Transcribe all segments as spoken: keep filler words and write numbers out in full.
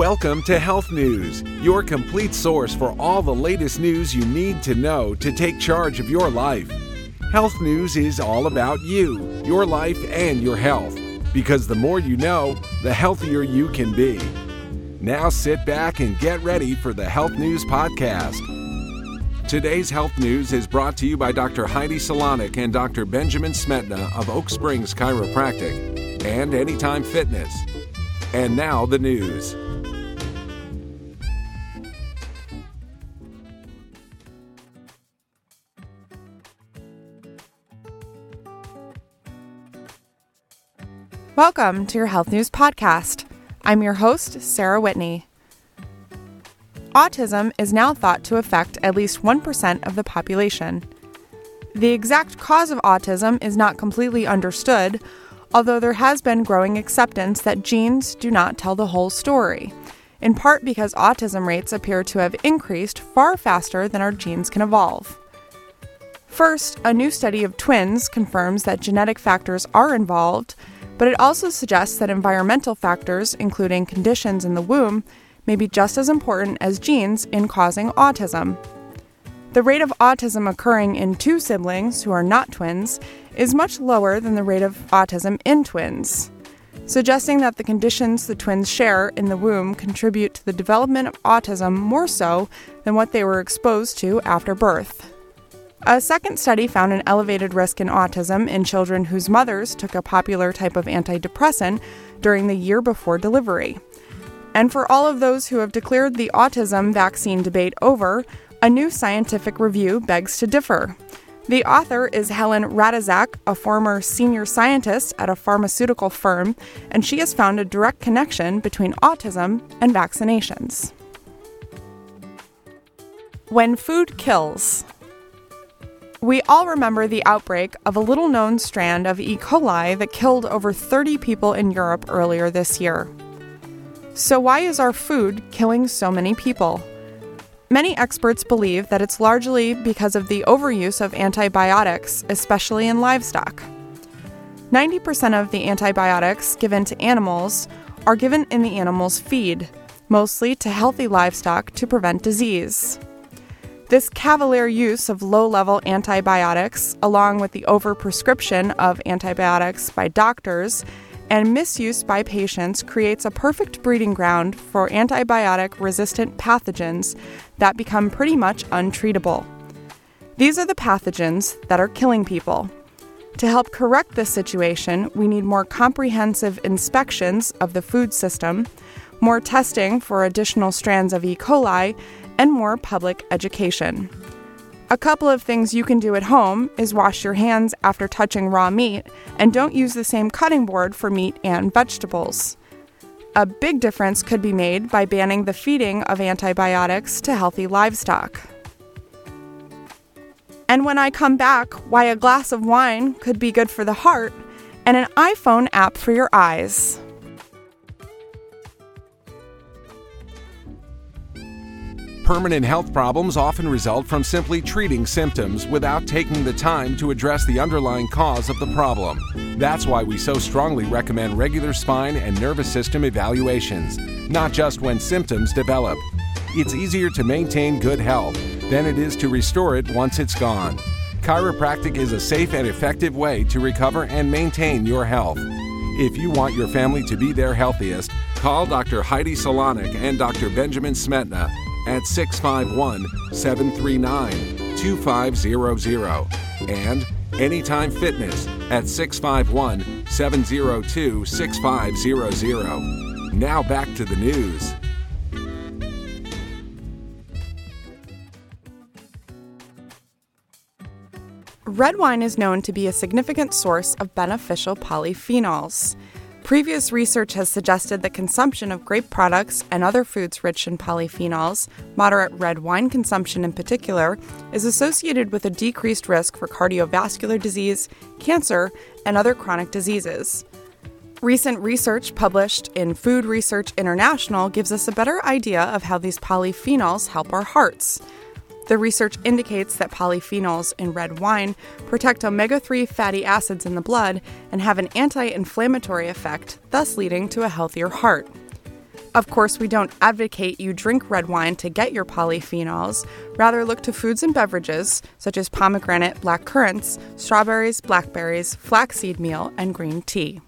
Welcome to Health News, your complete source for all the latest news you need to know to take charge of your life. Health News is all about you, your life, and your health. Because the more you know, the healthier you can be. Now sit back and get ready for the Health News Podcast. Today's Health News is brought to you by Doctor Heidi Salonik and Doctor Benjamin Smetna of Oak Springs Chiropractic and Anytime Fitness. And now the news. Welcome to your Health News Podcast. I'm your host, Sarah Whitney. Autism is now thought to affect at least one percent of the population. The exact cause of autism is not completely understood, although there has been growing acceptance that genes do not tell the whole story, in part because autism rates appear to have increased far faster than our genes can evolve. First, a new study of twins confirms that genetic factors are involved, but it also suggests that environmental factors, including conditions in the womb, may be just as important as genes in causing autism. The rate of autism occurring in two siblings who are not twins is much lower than the rate of autism in twins, suggesting that the conditions the twins share in the womb contribute to the development of autism more so than what they were exposed to after birth. A second study found an elevated risk in autism in children whose mothers took a popular type of antidepressant during the year before delivery. And for all of those who have declared the autism vaccine debate over, a new scientific review begs to differ. The author is Helen Radczak, a former senior scientist at a pharmaceutical firm, and she has found a direct connection between autism and vaccinations. When food kills. We all remember the outbreak of a little-known strand of E. coli that killed over thirty people in Europe earlier this year. So why is our food killing so many people? Many experts believe that it's largely because of the overuse of antibiotics, especially in livestock. ninety percent of the antibiotics given to animals are given in the animal's feed, mostly to healthy livestock to prevent disease. This cavalier use of low-level antibiotics, along with the overprescription of antibiotics by doctors and misuse by patients, creates a perfect breeding ground for antibiotic-resistant pathogens that become pretty much untreatable. These are the pathogens that are killing people. To help correct this situation, we need more comprehensive inspections of the food system, more testing for additional strands of E. coli, and more public education. A couple of things you can do at home is wash your hands after touching raw meat and don't use the same cutting board for meat and vegetables. A big difference could be made by banning the feeding of antibiotics to healthy livestock. And when I come back, why a glass of wine could be good for the heart and an iPhone app for your eyes. Permanent health problems often result from simply treating symptoms without taking the time to address the underlying cause of the problem. That's why we so strongly recommend regular spine and nervous system evaluations, not just when symptoms develop. It's easier to maintain good health than it is to restore it once it's gone. Chiropractic is a safe and effective way to recover and maintain your health. If you want your family to be their healthiest, call Doctor Heidi Salonik and Doctor Benjamin Smetna at six five one, seven three nine, two five zero zero and Anytime Fitness at six five one, seven zero two, six five zero zero. Now back to the news. Red wine is known to be a significant source of beneficial polyphenols. Previous research has suggested that consumption of grape products and other foods rich in polyphenols, moderate red wine consumption in particular, is associated with a decreased risk for cardiovascular disease, cancer, and other chronic diseases. Recent research published in Food Research International gives us a better idea of how these polyphenols help our hearts. The research indicates that polyphenols in red wine protect omega three fatty acids in the blood and have an anti-inflammatory effect, thus leading to a healthier heart. Of course, we don't advocate you drink red wine to get your polyphenols. Rather, look to foods and beverages such as pomegranate, black currants, strawberries, blackberries, flaxseed meal, and green tea.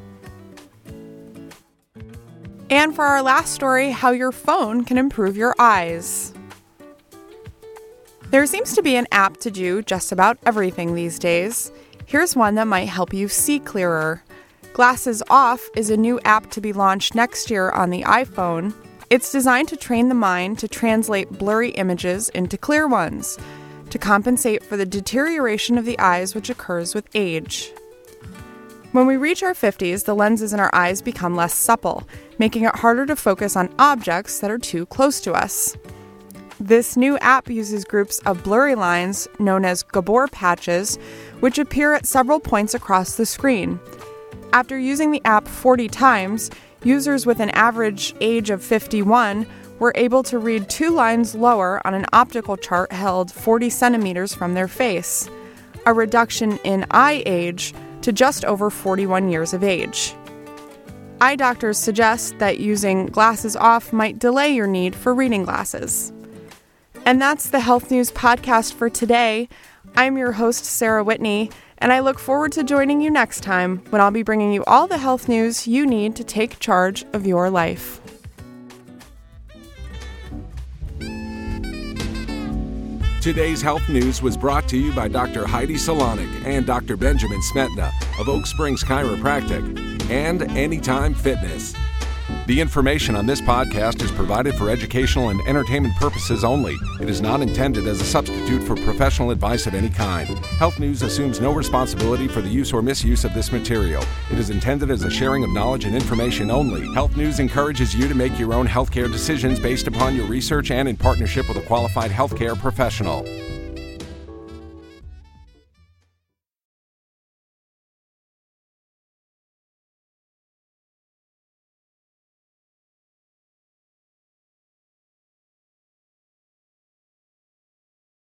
And for our last story, how your phone can improve your eyes. There seems to be an app to do just about everything these days. Here's one that might help you see clearer. Glasses Off is a new app to be launched next year on the iPhone. It's designed to train the mind to translate blurry images into clear ones, to compensate for the deterioration of the eyes which occurs with age. When we reach our fifties, the lenses in our eyes become less supple, making it harder to focus on objects that are too close to us. This new app uses groups of blurry lines known as Gabor patches, which appear at several points across the screen. After using the app forty times, users with an average age of fifty-one were able to read two lines lower on an optical chart held forty centimeters from their face, a reduction in eye age to just over forty-one years of age. Eye doctors suggest that using Glasses Off might delay your need for reading glasses. And that's the Health News Podcast for today. I'm your host, Sarah Whitney, and I look forward to joining you next time when I'll be bringing you all the health news you need to take charge of your life. Today's health news was brought to you by Doctor Heidi Salonik and Doctor Benjamin Smetna of Oak Springs Chiropractic and Anytime Fitness. The information on this podcast is provided for educational and entertainment purposes only. It is not intended as a substitute for professional advice of any kind. Health News assumes no responsibility for the use or misuse of this material. It is intended as a sharing of knowledge and information only. Health News encourages you to make your own healthcare decisions based upon your research and in partnership with a qualified healthcare professional.